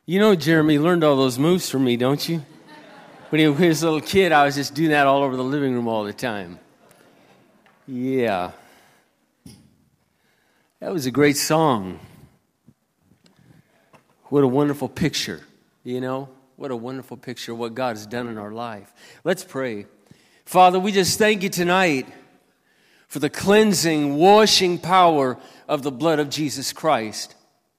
You know, Jeremy learned all those moves from me, don't you? When he was a little kid, I was just doing that all over the living room all the time. Yeah. That was a great song. What a wonderful picture, you know? What a wonderful picture of what God has done in our life. Let's pray. Father, we just thank you tonight for the cleansing, washing power of the blood of Jesus Christ.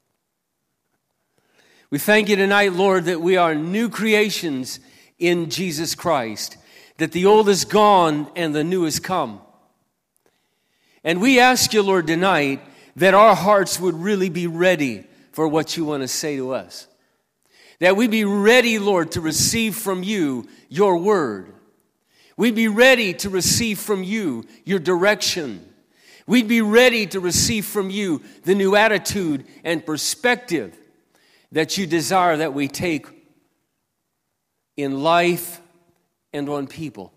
We thank you tonight, Lord, that we are new creations in Jesus Christ, that the old is gone and the new has come. And we ask you, Lord, tonight that our hearts would really be ready for what you want to say to us. That we be ready, Lord, to receive from you your word. We'd be ready to receive from you your direction. We'd be ready to receive from you the new attitude and perspective that you desire that we take in life and on people.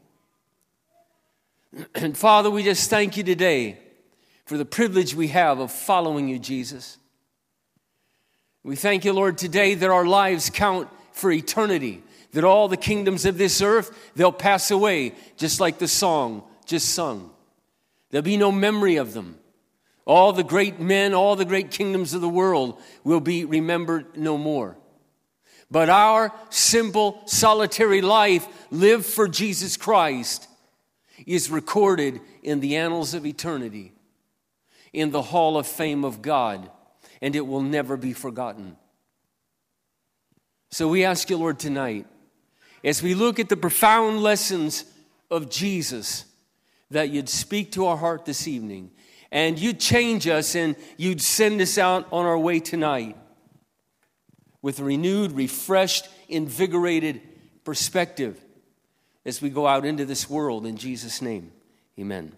And Father, we just thank you today for the privilege we have of following you, Jesus. We thank you, Lord, today that our lives count for eternity, that all the kingdoms of this earth, they'll pass away, just like the song just sung. There'll be no memory of them. All the great men, all the great kingdoms of the world will be remembered no more. But our simple, solitary life, lived for Jesus Christ, is recorded in the annals of eternity, in the hall of fame of God, and it will never be forgotten. So we ask you, Lord, tonight, as we look at the profound lessons of Jesus, that you'd speak to our heart this evening, and you'd change us, and you'd send us out on our way tonight with a renewed, refreshed, invigorated perspective as we go out into this world. In Jesus' name, amen.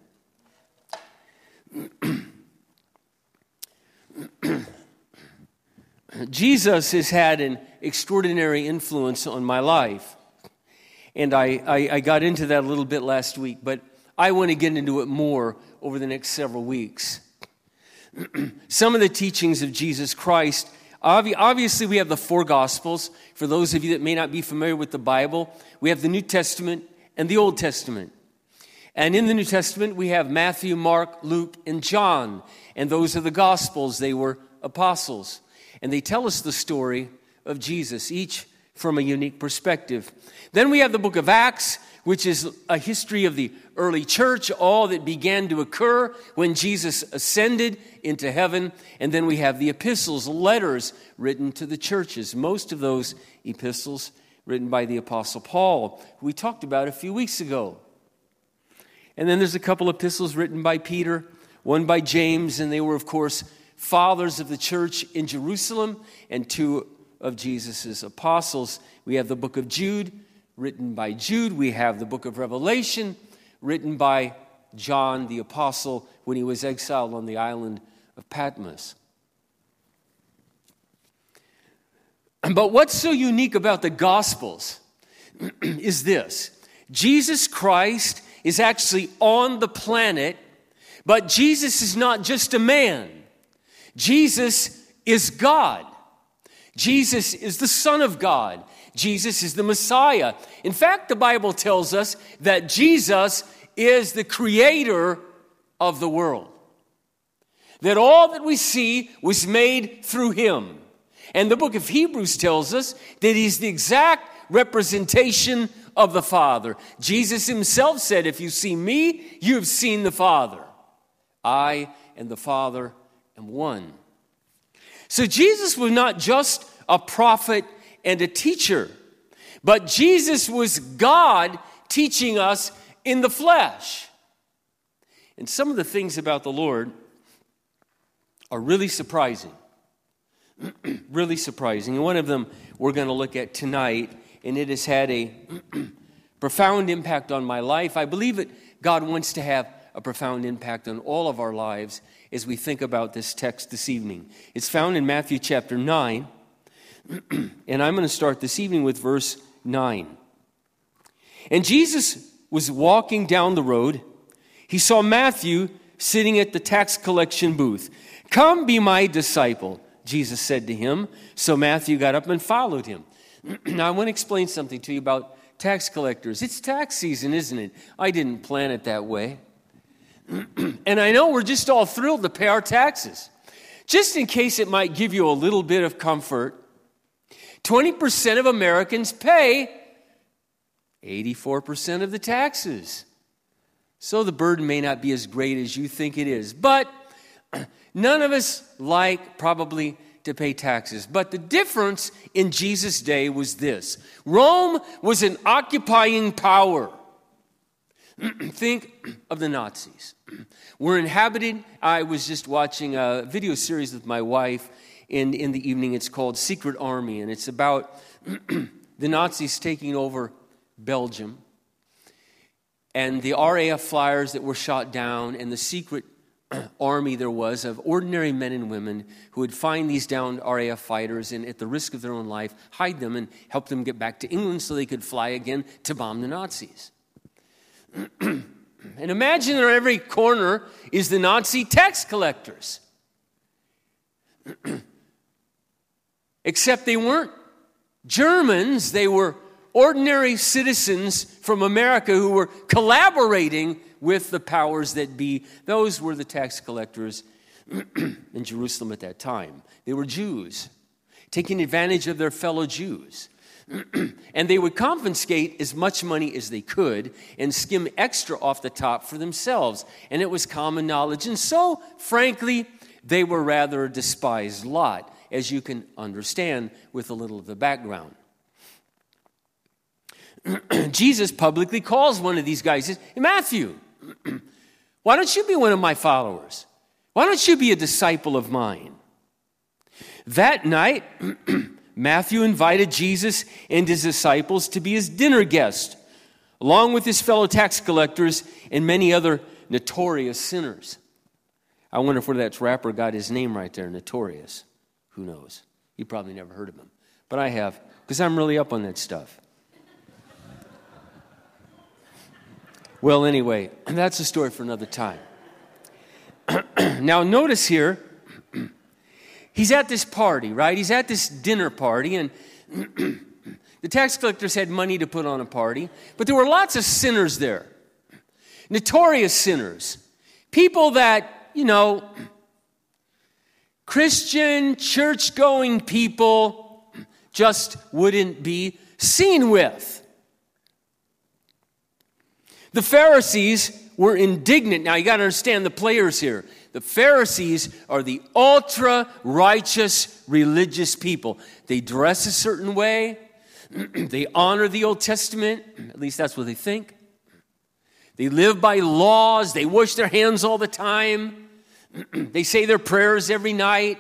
Jesus has had an extraordinary influence on my life. And I got into that a little bit last week, but I want to get into it more over the next several weeks. Some of the teachings of Jesus Christ, obviously we have the four Gospels. For those of you that may not be familiar with the Bible, we have the New Testament and the Old Testament. And in the New Testament, we have Matthew, Mark, Luke, and John. And those are the Gospels. They were apostles. And they tell us the story of Jesus, each from a unique perspective. Then we have the book of Acts, which is a history of the early church, all that began to occur when Jesus ascended into heaven. And then we have the epistles, letters written to the churches. Most of those epistles written by the Apostle Paul, who we talked about a few weeks ago. And then there's a couple epistles written by Peter, one by James, and they were, of course, fathers of the church in Jerusalem, and two of Jesus' apostles. We have the book of Jude, written by Jude. We have the book of Revelation, written by John the apostle when he was exiled on the island of Patmos. But what's so unique about the Gospels is this. Jesus Christ is actually on the planet, but Jesus is not just a man. Jesus is God. Jesus is the Son of God. Jesus is the Messiah. In fact, the Bible tells us that Jesus is the creator of the world. That all that we see was made through him. And the book of Hebrews tells us that he's the exact representation of the Father. Jesus himself said, "If you see me, you have seen the Father. I and the Father am one." So Jesus was not just a prophet and a teacher, but Jesus was God teaching us in the flesh. And some of the things about the Lord are really surprising. Really surprising. And one of them we're going to look at tonight, and it has had a profound impact on my life. I believe that God wants to have a profound impact on all of our lives as we think about this text this evening. It's found in Matthew chapter 9, and I'm going to start this evening with verse 9. And Jesus was walking down the road. He saw Matthew sitting at the tax collection booth. "Come, be my disciple," Jesus said to him. So Matthew got up and followed him. Now, I want to explain something to you about tax collectors. It's tax season, isn't it? I didn't plan it that way. And I know we're just all thrilled to pay our taxes. Just in case it might give you a little bit of comfort, 20% of Americans pay 84% of the taxes. So the burden may not be as great as you think it is. But none of us like probably to pay taxes. But the difference in Jesus' day was this. Rome was an occupying power. Think of the Nazis. We're inhabited. I was just watching a video series with my wife in the evening. It's called Secret Army, and it's about the Nazis taking over Belgium and the RAF flyers that were shot down and the secret army there was of ordinary men and women who would find these downed RAF fighters and at the risk of their own life, hide them and help them get back to England so they could fly again to bomb the Nazis. And imagine in every corner is the Nazi tax collectors. Except they weren't Germans, they were ordinary citizens from America who were collaborating with the powers that be. Those were the tax collectors in Jerusalem at that time. They were Jews, taking advantage of their fellow Jews. And they would confiscate as much money as they could and skim extra off the top for themselves. And it was common knowledge. And so, frankly, they were rather a despised lot, as you can understand with a little of the background. Jesus publicly calls one of these guys, he says, "Hey, Matthew, why don't you be one of my followers? Why don't you be a disciple of mine?" That night, Matthew invited Jesus and his disciples to be his dinner guest, along with his fellow tax collectors and many other notorious sinners. I wonder if where that rapper got his name right there, Notorious. Who knows? You probably never heard of him. But I have, because I'm really up on that stuff. Well, anyway, that's a story for another time. Now, notice here, he's at this party, right? He's at this dinner party, and the tax collectors had money to put on a party, but there were lots of sinners there. Notorious sinners. People that, Christian, church-going people just wouldn't be seen with. The Pharisees were indignant. Now, you got to understand the players here. The Pharisees are the ultra-righteous religious people. They dress a certain way. They honor the Old Testament. At least that's what they think. They live by laws. They wash their hands all the time. They say their prayers every night.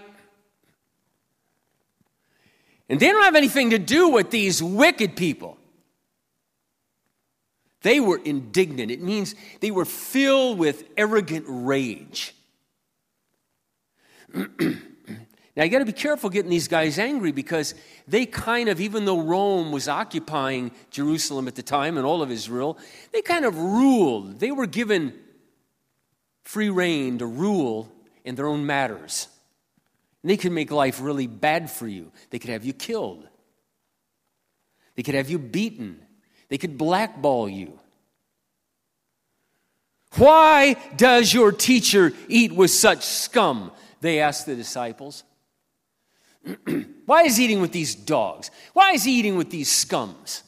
And they don't have anything to do with these wicked people. They were indignant. It means they were filled with arrogant rage. Now, you got to be careful getting these guys angry because they kind of, even though Rome was occupying Jerusalem at the time and all of Israel, they kind of ruled. They were given free rein to rule in their own matters. And they could make life really bad for you. They could have you killed. They could have you beaten. They could blackball you. "Why does your teacher eat with such scum?" they asked the disciples. Why is he eating with these dogs? Why is he eating with these scums?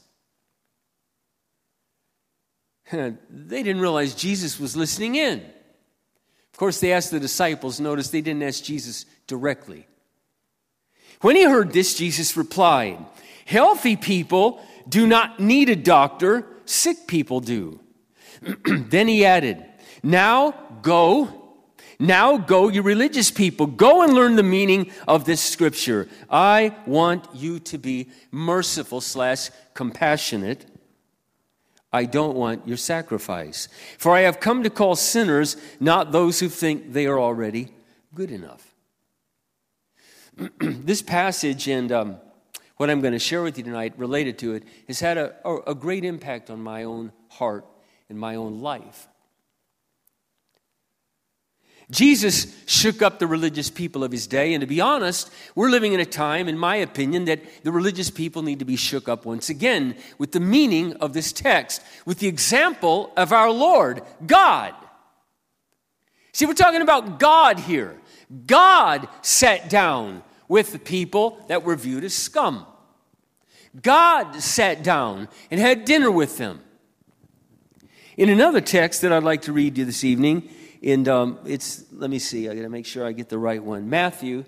They didn't realize Jesus was listening in. Of course, they asked the disciples. Notice they didn't ask Jesus directly. When he heard this, Jesus replied, "Healthy people do not need a doctor, sick people do." Then he added, Now go, you religious people, go and learn the meaning of this scripture. I want you to be merciful/compassionate. I don't want your sacrifice. For I have come to call sinners, not those who think they are already good enough. This passage and what I'm going to share with you tonight related to it has had a great impact on my own heart and my own life. Jesus shook up the religious people of his day, and to be honest, we're living in a time, in my opinion, that the religious people need to be shook up once again with the meaning of this text, with the example of our Lord, God. See, we're talking about God here. God sat down with the people that were viewed as scum. God sat down and had dinner with them. In another text that I'd like to read to you this evening, let me see, I got to make sure I get the right one. Matthew,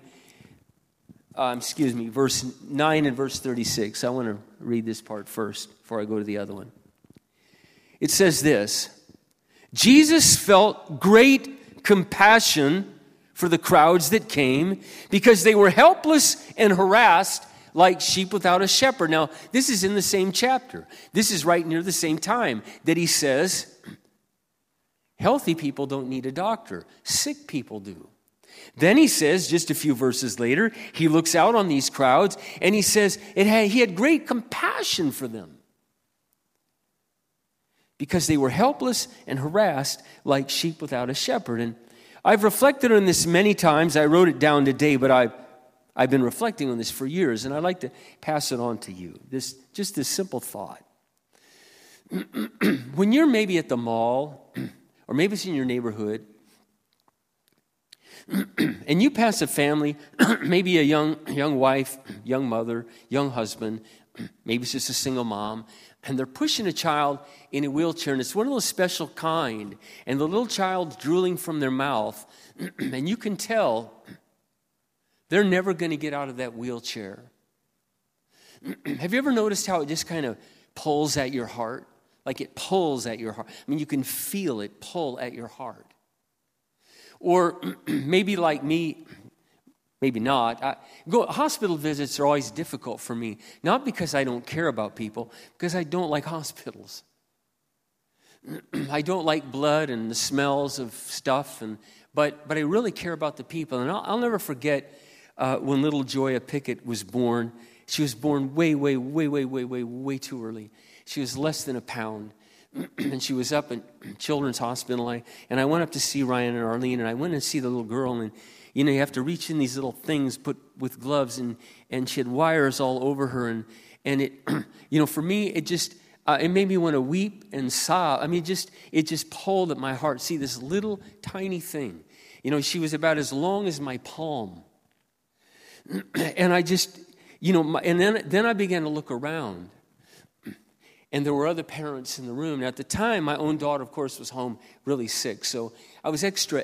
verse 9 and verse 36. I want to read this part first before I go to the other one. It says this: Jesus felt great compassion for the crowds that came because they were helpless and harassed like sheep without a shepherd. Now, this is in the same chapter. This is right near the same time that he says, healthy people don't need a doctor. Sick people do. Then he says, just a few verses later, he looks out on these crowds and he says he had great compassion for them because they were helpless and harassed like sheep without a shepherd. And I've reflected on this many times. I wrote it down today, but I've been reflecting on this for years, and I'd like to pass it on to you. This simple thought. When you're maybe at the mall, or maybe it's in your neighborhood, and you pass a family, maybe a young wife, young mother, young husband, maybe it's just a single mom, and they're pushing a child in a wheelchair, and it's one of those special kind, and the little child's drooling from their mouth, and you can tell they're never going to get out of that wheelchair. Have you ever noticed how it just kind of pulls at your heart? Like it pulls at your heart. I mean, you can feel it pull at your heart. Or maybe like me, maybe not. Hospital visits are always difficult for me. Not because I don't care about people, because I don't like hospitals. I don't like blood and the smells of stuff, but I really care about the people. And I'll never forget when little Joya Pickett was born. She was born way too early. She was less than a pound. And she was up at Children's Hospital, and I went up to see Ryan and Arlene, and I went and see the little girl, and you have to reach in these little things put with gloves, and she had wires all over her, and it, for me, it just, it made me want to weep and sob. I mean, it just pulled at my heart. See, this little tiny thing, she was about as long as my palm, and I just, and then I began to look around. And there were other parents in the room. Now, at the time, my own daughter, of course, was home really sick. So I was extra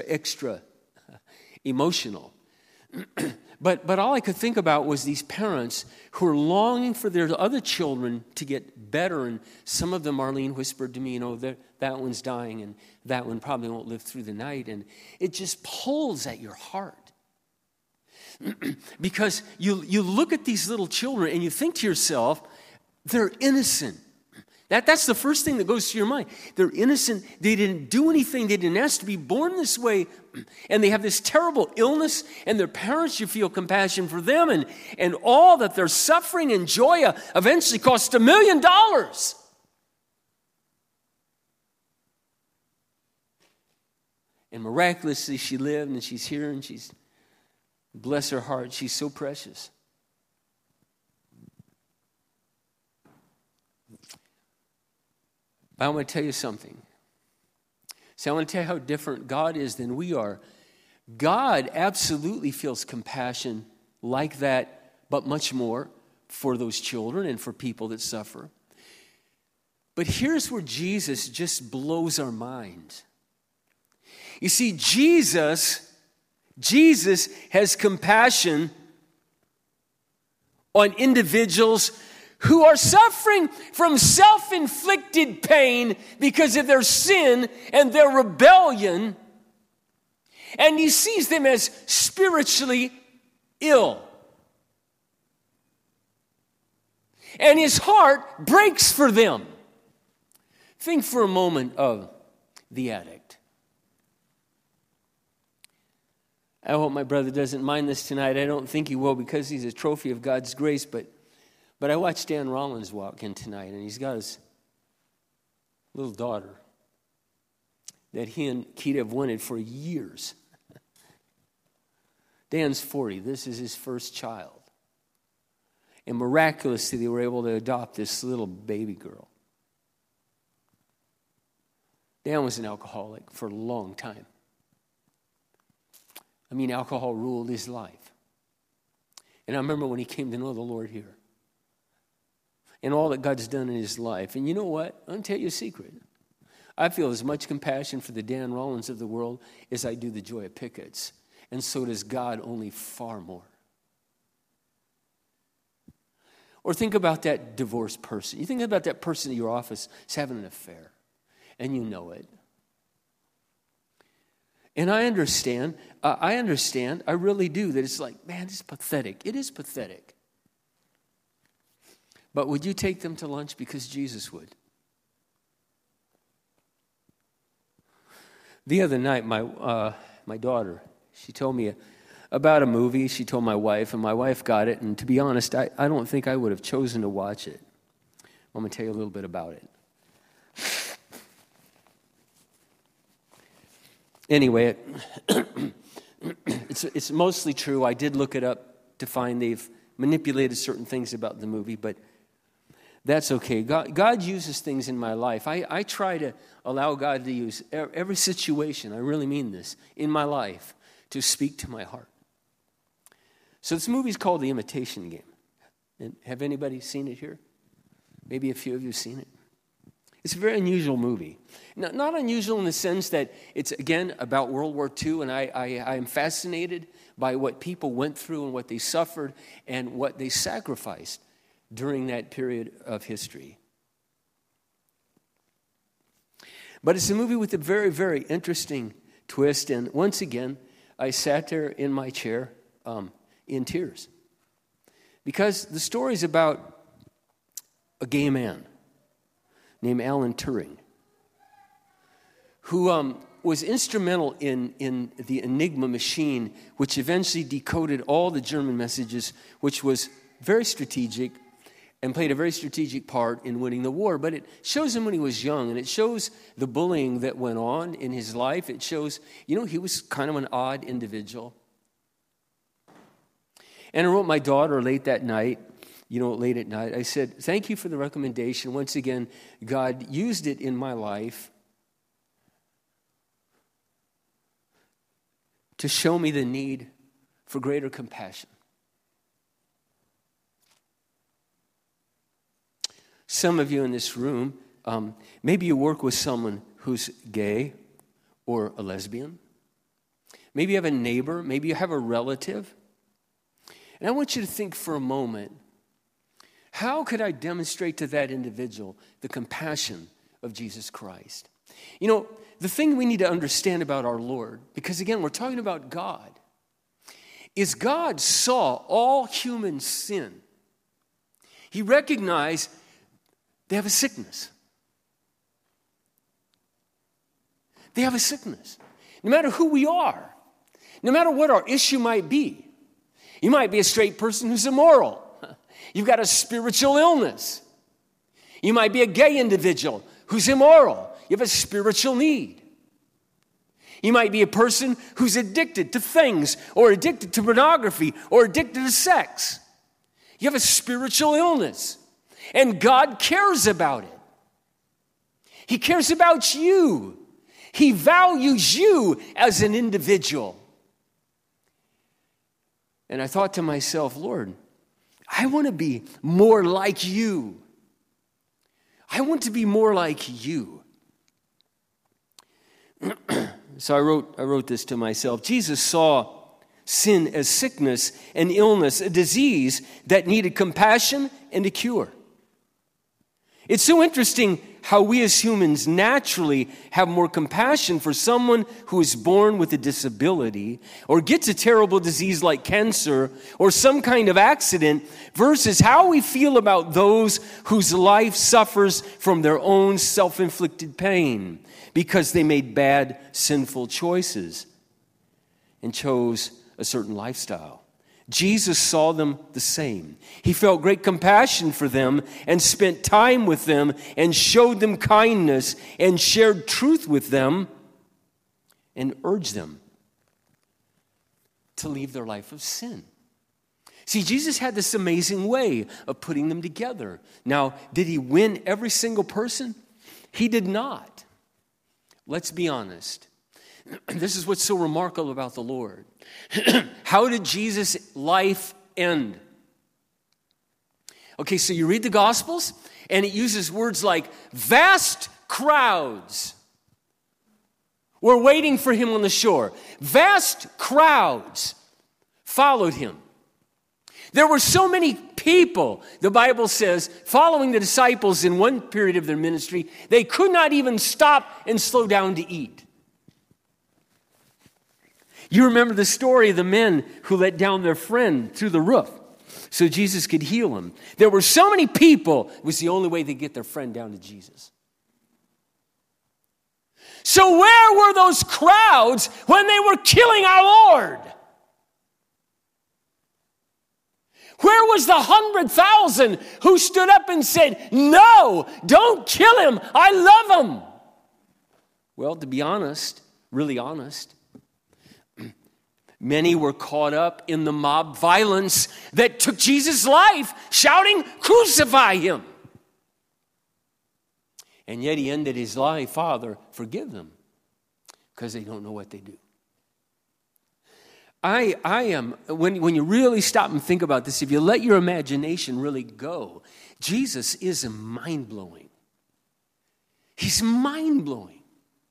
emotional. But all I could think about was these parents who were longing for their other children to get better. And some of them, Arlene whispered to me, that one's dying and that one probably won't live through the night. And it just pulls at your heart. Because you look at these little children and you think to yourself, they're innocent. That's the first thing that goes to your mind. They're innocent. They didn't do anything. They didn't ask to be born this way. And they have this terrible illness. And their parents, you feel compassion for them. And all that they're suffering and Joya eventually cost $1 million. And miraculously she lived and she's here and she's, bless her heart, she's so precious. But I want to tell you something. See, I want to tell you how different God is than we are. God absolutely feels compassion like that, but much more for those children and for people that suffer. But here's where Jesus just blows our minds. You see, Jesus has compassion on individuals who are suffering from self-inflicted pain because of their sin and their rebellion, and he sees them as spiritually ill. And his heart breaks for them. Think for a moment of the addict. I hope my brother doesn't mind this tonight. I don't think he will because he's a trophy of God's grace, But I watched Dan Rollins walk in tonight, and he's got his little daughter that he and Keita have wanted for years. Dan's 40. This is his first child. And miraculously, they were able to adopt this little baby girl. Dan was an alcoholic for a long time. I mean, alcohol ruled his life. And I remember when he came to know the Lord here. And all that God's done in his life. And you know what? I'm going to tell you a secret. I feel as much compassion for the Dan Rollins of the world as I do the Joya Pickett's. And so does God, only far more. Or think about that divorced person. You think about that person in your office is having an affair. And you know it. And I understand, I really do, that it's like, man, it's pathetic. It is pathetic. But would you take them to lunch because Jesus would? The other night, my daughter, she told me about a movie. She told my wife, and my wife got it. And to be honest, I don't think I would have chosen to watch it. I'm going to tell you a little bit about it. Anyway, it's mostly true. I did look it up to find they've manipulated certain things about the movie, but that's okay. God uses things in my life. I try to allow God to use every situation, I really mean this, in my life to speak to my heart. So this movie's called The Imitation Game. And have anybody seen it here? Maybe a few of you have seen it. It's a very unusual movie. Not unusual in the sense that it's, again, about World War II, and I am fascinated by what people went through and what they suffered and what they sacrificed during that period of history. But it's a movie with a very, very interesting twist, and once again, I sat there in my chair in tears. Because the story is about a gay man named Alan Turing, who was instrumental in the Enigma machine, which eventually decoded all the German messages, which was very strategic and played a very strategic part in winning the war. But it shows him when he was young, and it shows the bullying that went on in his life. It shows, he was kind of an odd individual. And I wrote my daughter late at night, I said, thank you for the recommendation. Once again, God used it in my life to show me the need for greater compassion. Some of you in this room, maybe you work with someone who's gay or a lesbian. Maybe you have a neighbor. Maybe you have a relative. And I want you to think for a moment, how could I demonstrate to that individual the compassion of Jesus Christ? The thing we need to understand about our Lord, because again, we're talking about God, is God saw all human sin. He recognized they have a sickness. They have a sickness. No matter who we are, no matter what our issue might be, you might be a straight person who's immoral. You've got a spiritual illness. You might be a gay individual who's immoral. You have a spiritual need. You might be a person who's addicted to things, or addicted to pornography, or addicted to sex. You have a spiritual illness. And God cares about it. He cares about you. He values you as an individual. And I thought to myself, Lord, I want to be more like you. I want to be more like you. So I wrote this to myself. Jesus saw sin as sickness and illness, a disease that needed compassion and a cure. It's so interesting how we as humans naturally have more compassion for someone who is born with a disability or gets a terrible disease like cancer or some kind of accident versus how we feel about those whose life suffers from their own self-inflicted pain because they made bad, sinful choices and chose a certain lifestyle. Jesus saw them the same. He felt great compassion for them and spent time with them and showed them kindness and shared truth with them and urge them to leave their life of sin. See, Jesus had this amazing way of putting them together. Now, did he win every single person? He did not. Let's be honest. This is what's so remarkable about the Lord. How did Jesus' life end? Okay, so you read the Gospels, and it uses words like vast crowds were waiting for him on the shore. Vast crowds followed him. There were so many people, the Bible says, following the disciples in one period of their ministry, they could not even stop and slow down to eat. You remember the story of the men who let down their friend through the roof so Jesus could heal him. There were so many people, it was the only way to get their friend down to Jesus. So where were those crowds when they were killing our Lord? Where was the 100,000 who stood up and said, no, don't kill him, I love him? Well, to be honest, really honest, many were caught up in the mob violence that took Jesus' life, shouting, crucify him. And yet he ended his life, Father, forgive them, because they don't know what they do. I am, when you really stop and think about this, if you let your imagination really go, Jesus is mind-blowing. He's mind-blowing.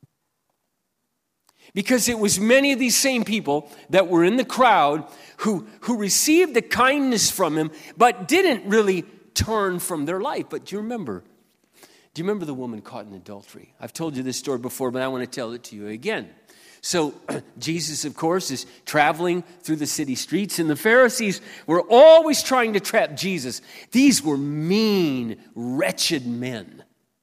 Because it was many of these same people that were in the crowd who received the kindness from him, but didn't really turn from their life. But do you remember the woman caught in adultery? I've told you this story before, but I want to tell it to you again. So Jesus, of course, is traveling through the city streets, and the Pharisees were always trying to trap Jesus. These were mean, wretched men.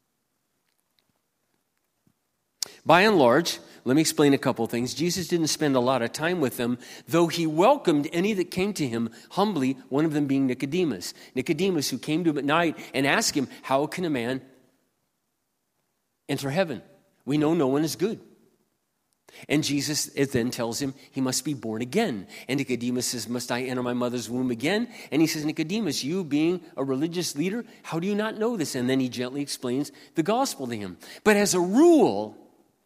By and large, let me explain a couple things. Jesus didn't spend a lot of time with them, though he welcomed any that came to him humbly, one of them being Nicodemus. Nicodemus, who came to him at night and asked him, how can a man enter heaven? We know no one is good. And Jesus then tells him he must be born again. And Nicodemus says, must I enter my mother's womb again? And he says, Nicodemus, you being a religious leader, how do you not know this? And then he gently explains the gospel to him. But as a rule,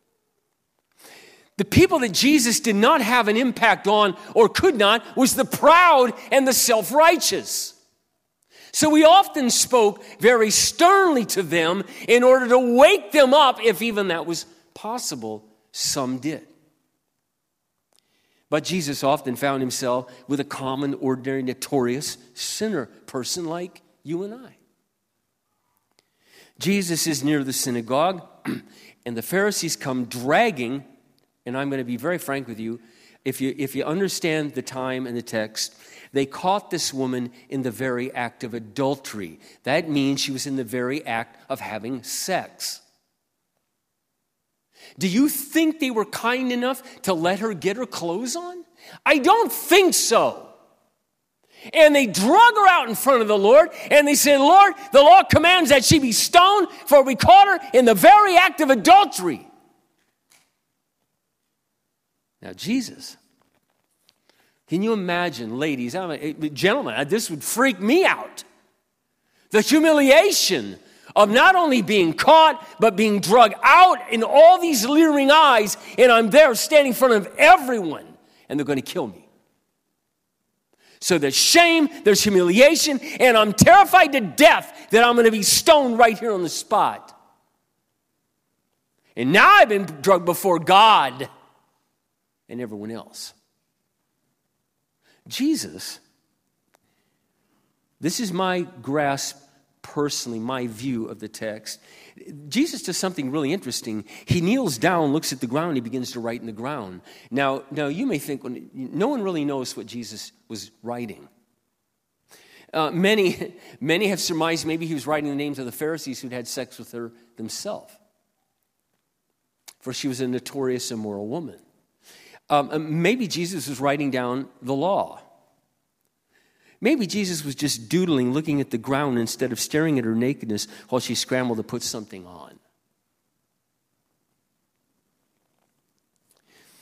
the people that Jesus did not have an impact on or could not was the proud and the self-righteous. So he often spoke very sternly to them in order to wake them up, if even that was possible. Some did. But Jesus often found himself with a common, ordinary, notorious sinner person like you and I. Jesus is near the synagogue, and the Pharisees come dragging, and I'm going to be very frank with you, if you understand the time and the text, they caught this woman in the very act of adultery. That means she was in the very act of having sex. Do you think they were kind enough to let her get her clothes on? I don't think so. And they drug her out in front of the Lord, and they said, Lord, the law commands that she be stoned, for we caught her in the very act of adultery. Now, Jesus, can you imagine, ladies, gentlemen, this would freak me out. The humiliation of not only being caught, but being dragged out in all these leering eyes, and I'm there standing in front of everyone, and they're going to kill me. So there's shame, there's humiliation, and I'm terrified to death that I'm going to be stoned right here on the spot. And now I've been drugged before God and everyone else. Jesus, this is my grasp personally, my view of the text. Jesus does something really interesting. He kneels down, looks at the ground, he begins to write in the ground. Now you may think, no one really knows what Jesus was writing. Many have surmised maybe he was writing the names of the Pharisees who'd had sex with her themselves, for she was a notorious immoral woman. Maybe Jesus was writing down the law. Maybe Jesus was just doodling, looking at the ground instead of staring at her nakedness while she scrambled to put something on.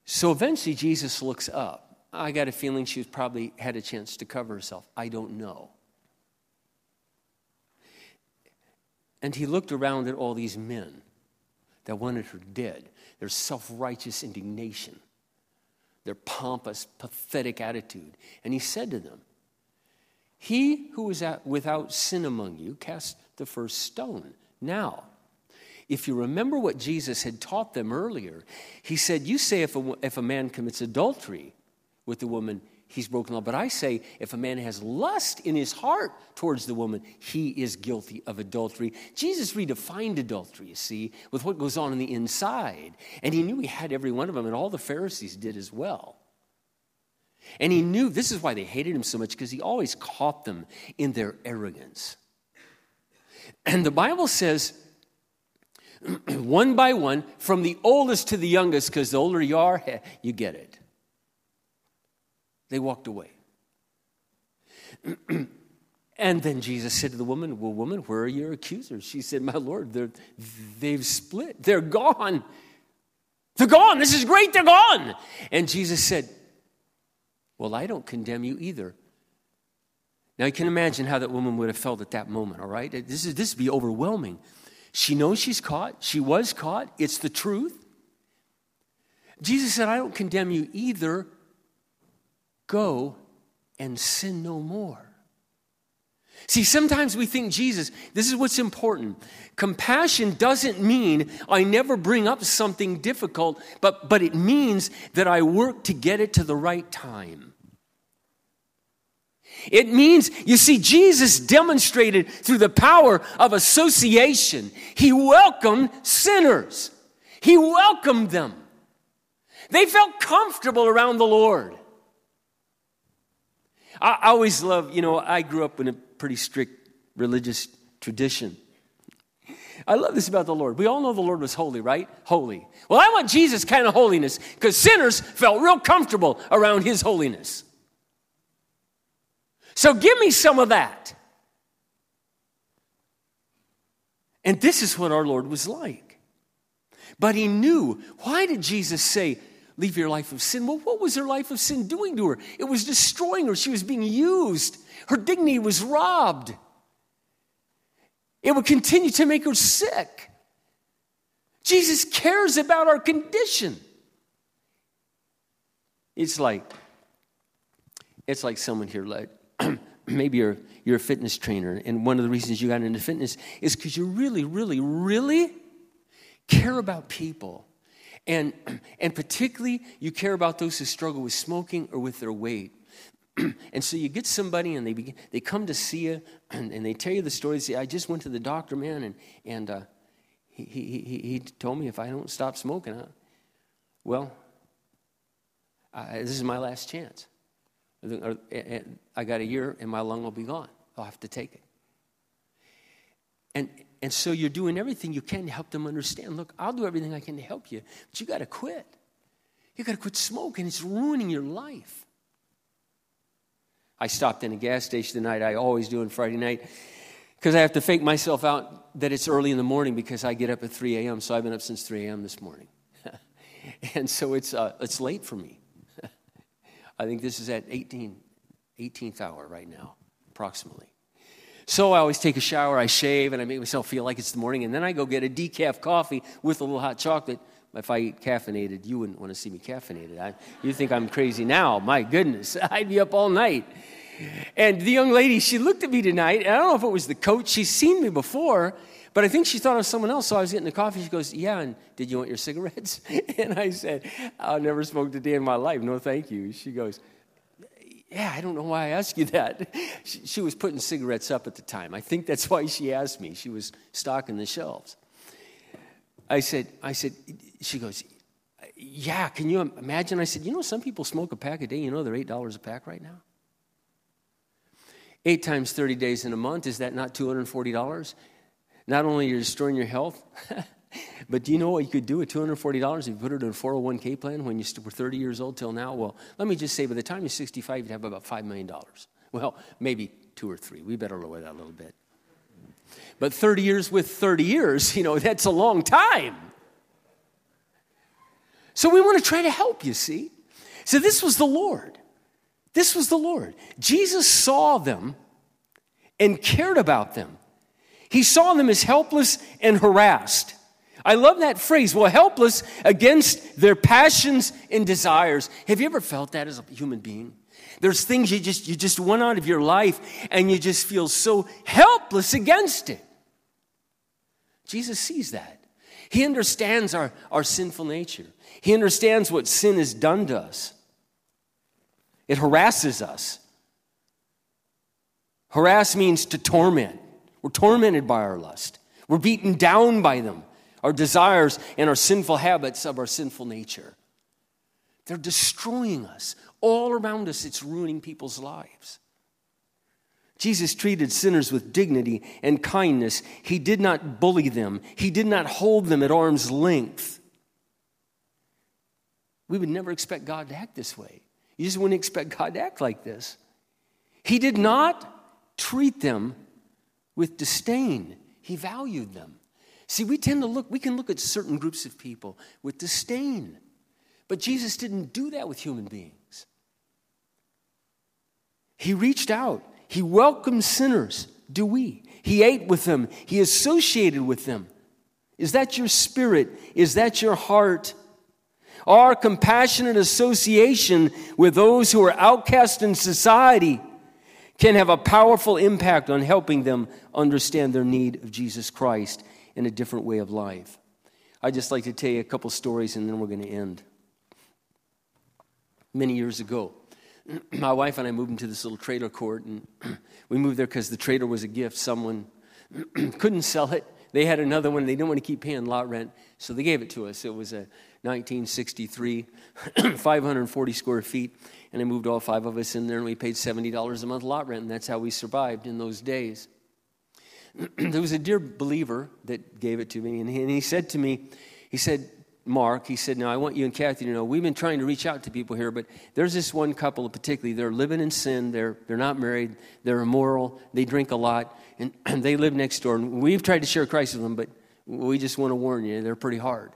So eventually Jesus looks up. I got a feeling she probably had a chance to cover herself. I don't know. And he looked around at all these men that wanted her dead. Their self-righteous indignation, their pompous, pathetic attitude. And he said to them, "He who is without sin among you, cast the first stone." Now, if you remember what Jesus had taught them earlier, he said, you say if a man commits adultery with the woman, he's broken law. But I say, if a man has lust in his heart towards the woman, he is guilty of adultery. Jesus redefined adultery, you see, with what goes on the inside. And he knew he had every one of them, and all the Pharisees did as well. And he knew, this is why they hated him so much, because he always caught them in their arrogance. And the Bible says, one by one, from the oldest to the youngest, because the older you are, you get it. They walked away. And then Jesus said to the woman, "Well, woman, where are your accusers?" She said, "My Lord, they've split. They're gone. They're gone. This is great. They're gone." And Jesus said, "Well, I don't condemn you either." Now, you can imagine how that woman would have felt at that moment, all right? This would be overwhelming. She knows she's caught. She was caught. It's the truth. Jesus said, "I don't condemn you either. Go and sin no more." See, sometimes we think this is what's important. Compassion doesn't mean I never bring up something difficult, but it means that I work to get it to the right time. It means, you see, Jesus demonstrated through the power of association. He welcomed sinners. He welcomed them. They felt comfortable around the Lord. I always love, I grew up in a pretty strict religious tradition. I love this about the Lord. We all know the Lord was holy, right? Holy. Well, I want Jesus' kind of holiness because sinners felt real comfortable around his holiness. So give me some of that. And this is what our Lord was like. But he knew. Why did Jesus say, "Leave your life of sin"? Well, what was her life of sin doing to her? It was destroying her. She was being used. Her dignity was robbed. It would continue to make her sick. Jesus cares about our condition. It's like someone here, maybe you're a fitness trainer, and one of the reasons you got into fitness is because you really, really, really care about people. And particularly, you care about those who struggle with smoking or with their weight. And so you get somebody, and they come to see you, and they tell you the story. They say, "I just went to the doctor, man, and he told me if I don't stop smoking, this is my last chance. I got a year, and my lung will be gone. I'll have to take it." And so you're doing everything you can to help them understand. Look, I'll do everything I can to help you, but you got to quit. You got to quit smoking. It's ruining your life. I stopped in a gas station tonight. I always do on Friday night because I have to fake myself out that it's early in the morning because I get up at 3 a.m. So I've been up since 3 a.m. this morning. And so it's late for me. I think this is at 18th hour right now, approximately. So I always take a shower, I shave, and I make myself feel like it's the morning, and then I go get a decaf coffee with a little hot chocolate. If I eat caffeinated, you wouldn't want to see me caffeinated. You think I'm crazy now. My goodness, I'd be up all night. And the young lady, she looked at me tonight, and I don't know if it was the coach. She's seen me before, but I think she thought I was someone else, so I was getting the coffee. She goes, "Yeah, and did you want your cigarettes?" And I said, "I've never smoked a day in my life. No, thank you." She goes, "Yeah, I don't know why I asked you that." She was putting cigarettes up at the time. I think that's why she asked me. She was stocking the shelves. I said, she goes, "Yeah, can you imagine?" I said, "Some people smoke a pack a day. They're $8 a pack right now. 8 times 30 days in a month, is that not $240? Not only are you destroying your health, but do you know what you could do with $240 if you put it in a 401k plan when you were 30 years old till now? Well, let me just say, by the time you're 65, you'd have about $5 million. Well, maybe 2 or 3. We better lower that a little bit. But 30 years with 30 years, that's a long time. So we want to try to help you, see? So this was the Lord. This was the Lord. Jesus saw them and cared about them. He saw them as helpless and harassed. I love that phrase, well, helpless against their passions and desires. Have you ever felt that as a human being? There's things you just want out of your life and you just feel so helpless against it. Jesus sees that. He understands our sinful nature. He understands what sin has done to us. It harasses us. Harass means to torment. We're tormented by our lust. We're beaten down by them, our desires and our sinful habits of our sinful nature. They're destroying us. All around us, it's ruining people's lives. Jesus treated sinners with dignity and kindness. He did not bully them. He did not hold them at arm's length. We would never expect God to act this way. You just wouldn't expect God to act like this. He did not treat them with disdain. He valued them. See, we can look at certain groups of people with disdain. But Jesus didn't do that with human beings. He reached out. He welcomed sinners. Do we? He ate with them. He associated with them. Is that your spirit? Is that your heart? Our compassionate association with those who are outcast in society can have a powerful impact on helping them understand their need of Jesus Christ in a different way of life. I'd just like to tell you a couple stories and then we're going to end. Many years ago, my wife and I moved into this little trailer court, and we moved there because the trailer was a gift. Someone couldn't sell it. They had another one. They didn't want to keep paying lot rent, so they gave it to us. It was a 1963, 540 square feet, and they moved all five of us in there, and we paid $70 a month lot rent, and that's how we survived in those days. There was a dear believer that gave it to me, and he said to me, he said, Mark, he said, now I want you and Kathy to know, we've been trying to reach out to people here, but there's this one couple particularly, they're living in sin, they're not married, they're immoral, they drink a lot, and they live next door. And we've tried to share Christ with them, but we just want to warn you, they're pretty hard.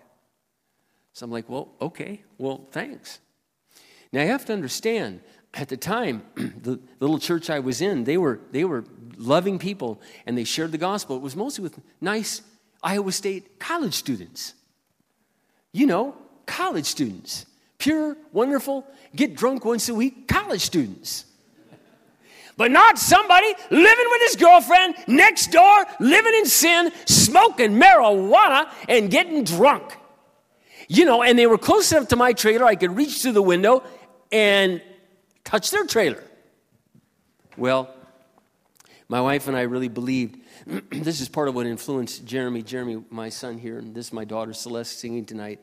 So I'm like, well, okay, well, thanks. Now you have to understand, at the time, the little church I was in, they were loving people, and they shared the gospel. It was mostly with nice Iowa State college students. You know, college students. Pure, wonderful, get drunk once a week, college students. But not somebody living with his girlfriend next door, living in sin, smoking marijuana, and getting drunk. You know, and they were close enough to my trailer, I could reach through the window and touch their trailer. Well, my wife and I really believed. This is part of what influenced Jeremy, my son here, and this is my daughter Celeste singing tonight.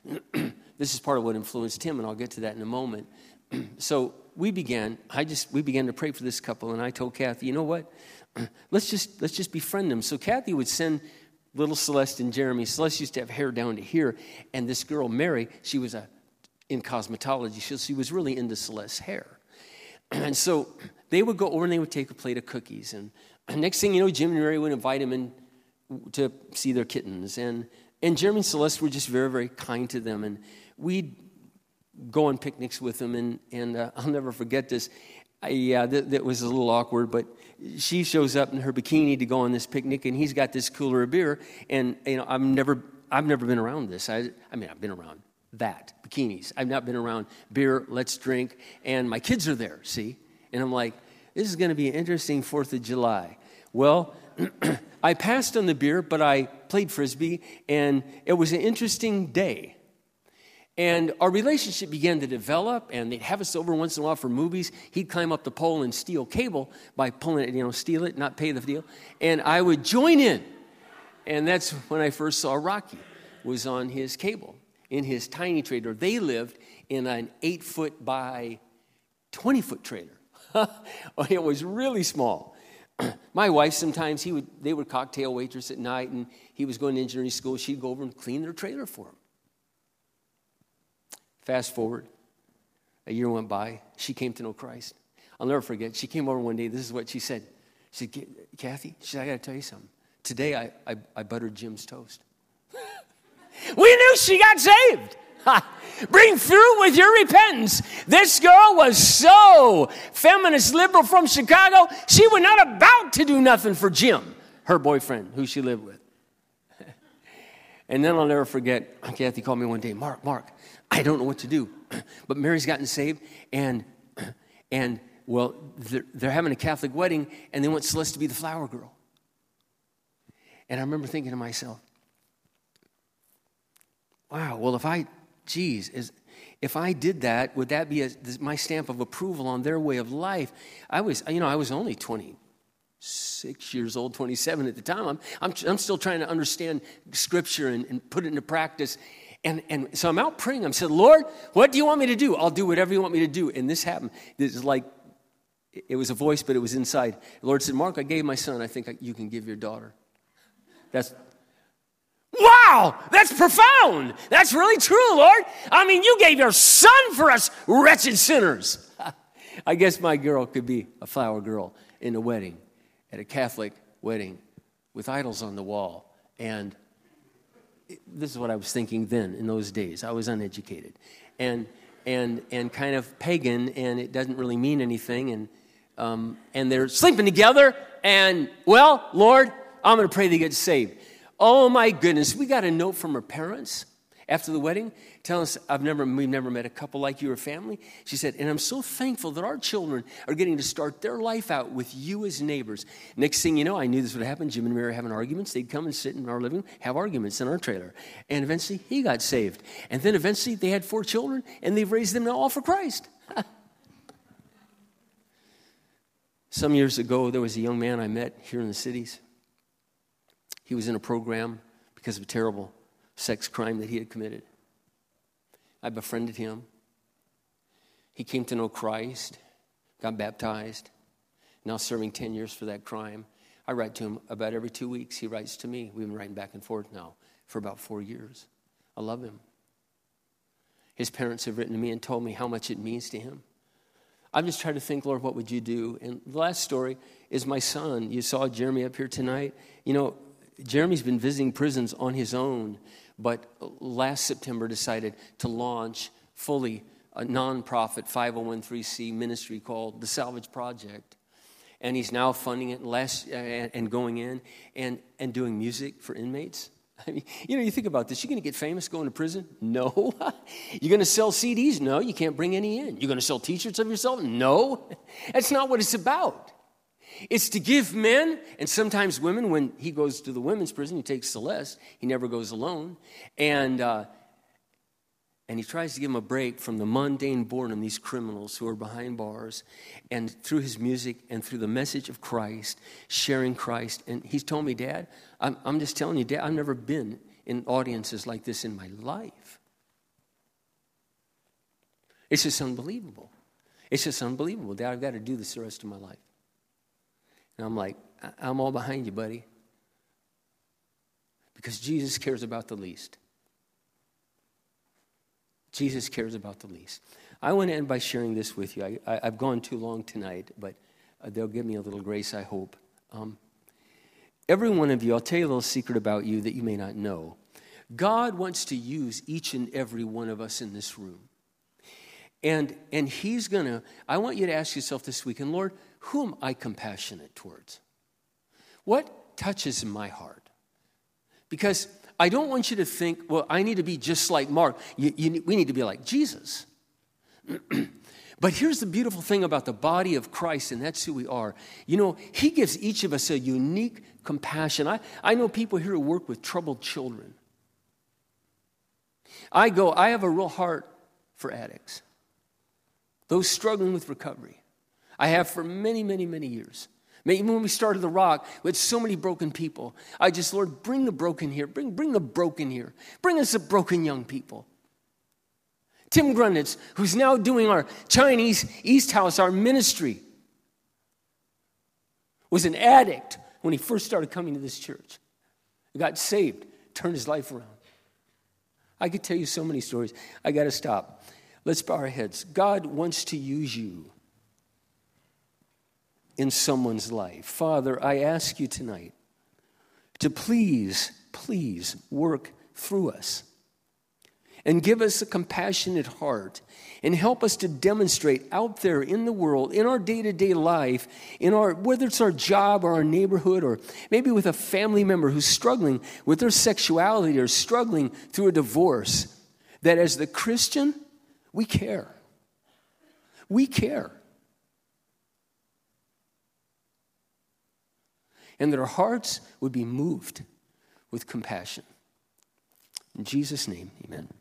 This is part of what influenced him, and I'll get to that in a moment. So we began to pray for this couple, and I told Kathy, you know what? Let's just befriend them. So Kathy would send little Celeste and Jeremy. Celeste used to have hair down to here, and this girl Mary, she was in cosmetology. She was really into Celeste's hair, and so they would go over and they would take a plate of cookies, and next thing you know, Jim and Mary would invite them in to see their kittens. And Jeremy and Celeste were just very, very kind to them. And we'd go on picnics with them. And I'll never forget this. That was a little awkward, but she shows up in her bikini to go on this picnic, and he's got this cooler of beer. And I've never been around this. I mean, I've been around that, bikinis. I've not been around beer, let's drink. And my kids are there, see? And I'm like, this is going to be an interesting 4th of July. Well, I passed on the beer, but I played Frisbee, and it was an interesting day. And our relationship began to develop, and they'd have us over once in a while for movies. He'd climb up the pole and steal cable by pulling it, steal it, not pay the deal. And I would join in. And that's when I first saw Rocky, was on his cable, in his tiny trailer. They lived in an 8-foot by 20-foot trailer. It was really small. My wife, sometimes they would cocktail waitress at night, and he was going to engineering school. She'd go over and clean their trailer for him. Fast forward, a year went by. She came to know Christ. I'll never forget. She came over one day. This is what she said. She said, Kathy, she said, I got to tell you something. Today, I buttered Jim's toast. We knew she got saved. Bring fruit with your repentance. This girl was so feminist liberal from Chicago, she was not about to do nothing for Jim, her boyfriend, who she lived with. And then I'll never forget, Kathy called me one day, Mark, I don't know what to do. But Mary's gotten saved, and well, they're having a Catholic wedding, and they want Celeste to be the flower girl. And I remember thinking to myself, wow, well, if I did that, would that be my stamp of approval on their way of life? I was only 26 years old, 27 at the time. I'm still trying to understand Scripture and put it into practice. And so I'm out praying. I'm saying, Lord, what do you want me to do? I'll do whatever you want me to do. And this happened. This is like, it was a voice, but it was inside. The Lord said, Mark, I gave my son. I think you can give your daughter. Wow, that's profound. That's really true, Lord. I mean, you gave your son for us wretched sinners. I guess my girl could be a flower girl in a wedding, at a Catholic wedding with idols on the wall. And this is what I was thinking then in those days. I was uneducated and kind of pagan, and it doesn't really mean anything. And they're sleeping together, and, well, Lord, I'm going to pray they get saved. Oh, my goodness. We got a note from her parents after the wedding telling us, we've never met a couple like you or family. She said, and I'm so thankful that our children are getting to start their life out with you as neighbors. Next thing you know, I knew this would happen. Jim and Mary were having arguments. They'd come and sit in our living room, have arguments in our trailer. And eventually, he got saved. And then eventually, they had 4 children, and they've raised them now all for Christ. Some years ago, there was a young man I met here in the cities. He was in a program because of a terrible sex crime that he had committed. I befriended him. He came to know Christ, got baptized, now serving 10 years for that crime. I write to him about every 2 weeks. He writes to me. We've been writing back and forth now for about 4 years. I love him. His parents have written to me and told me how much it means to him. I'm just trying to think, Lord, what would you do? And the last story is my son. You saw Jeremy up here tonight. You know, Jeremy's been visiting prisons on his own, but last September decided to launch fully a nonprofit 501(c) ministry called The Salvage Project. And he's now funding it and going in and doing music for inmates. I mean, you think about this. You're going to get famous going to prison? No. You're going to sell CDs? No, you can't bring any in. You're going to sell T-shirts of yourself? No. That's not what it's about. It's to give men, and sometimes women, when he goes to the women's prison, he takes Celeste. He never goes alone. And he tries to give them a break from the mundane boredom, these criminals who are behind bars. And through his music and through the message of Christ, sharing Christ. And he's told me, Dad, I'm just telling you, Dad, I've never been in audiences like this in my life. It's just unbelievable. It's just unbelievable. Dad, I've got to do this the rest of my life. And I'm like, I'm all behind you, buddy. Because Jesus cares about the least. Jesus cares about the least. I want to end by sharing this with you. I've gone too long tonight, but they'll give me a little grace, I hope. Every one of you, I'll tell you a little secret about you that you may not know. God wants to use each and every one of us in this room. And he's going to, I want you to ask yourself this weekend, Lord, who am I compassionate towards? What touches my heart? Because I don't want you to think, well, I need to be just like Mark. We need to be like Jesus. But here's the beautiful thing about the body of Christ, and that's who we are. He gives each of us a unique compassion. I know people here who work with troubled children. I have a real heart for addicts. Those struggling with recovery. I have for many, many, many years. Even when we started The Rock, we had so many broken people. Lord, bring the broken here. Bring the broken here. Bring us the broken young people. Tim Grunitz, who's now doing our Chinese East House, our ministry, was an addict when he first started coming to this church. He got saved, turned his life around. I could tell you so many stories. I got to stop. Let's bow our heads. God wants to use you in someone's life. Father, I ask you tonight to please work through us. and give us a compassionate heart and help us to demonstrate out there in the world, in our day-to-day life, whether it's our job or our neighborhood, or maybe with a family member who's struggling with their sexuality or struggling through a divorce, that as the Christian, we care. We care. And that our hearts would be moved with compassion. In Jesus' name, amen.